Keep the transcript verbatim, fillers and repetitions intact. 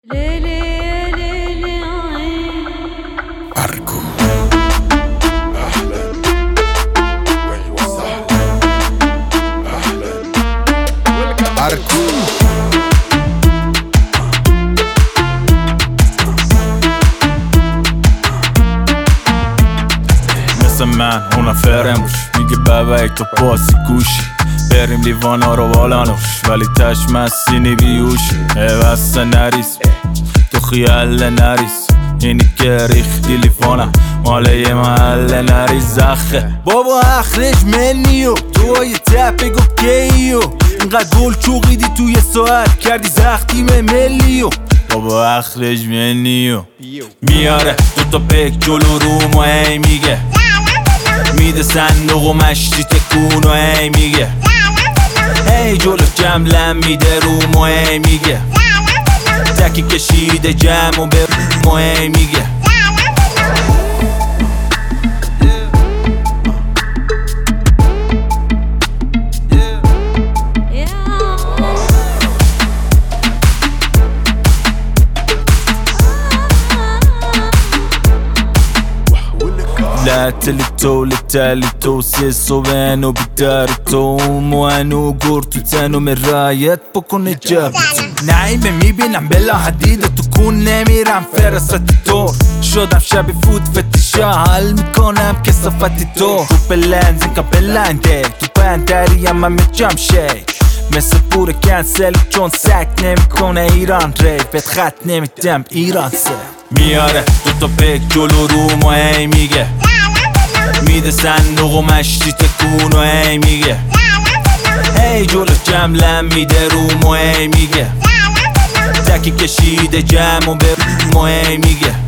أرجو أهلا وأيوة سهلا أهلا أرجو مثل من اونا فرموش میگه بابایی تو پاسی گوشی بریم لیوانا رو بالانوش ولی تش مسینی بیوشی بسته نریس تو خیال نریس اینی که ریختی لیوانا ماله یه محل نریس زخه بابا اخرج منیو تو های تپه گو کیو اینقدر گل چوقیدی توی ساعت کردی زختی ملیو بابا اخرج منیو میاره دو تا پک جلو روم و هی میگه میده صندوق و مشتی تکون و هی میگه هی جلو جملم میده روم و هی میگه تکی کشیده جمع و به روم و هی میگه لاتلی تو لتالی تو سی صبحانو بیدار تو موانو گور تو تنو مرایت بکنه جبتو نعیمه میبینم بلا حدیده تو کون نمیرم فرست دور شدم شبی فود فتیشا حل میکنم کسافتی تو تو بلنز اینکا بلنده تو بندریم همه جم شیک مثل پور کنسل چون سک نمیکنه ایران ریفت خط نمیدم ایران سه میاره دو تا پک جلو روم و هی میگه میده صندوق و مشتی تکون و هی میگه هی جلو جملم میده روم و هی میگه تکی کشیده جمع و به روم و هی میگه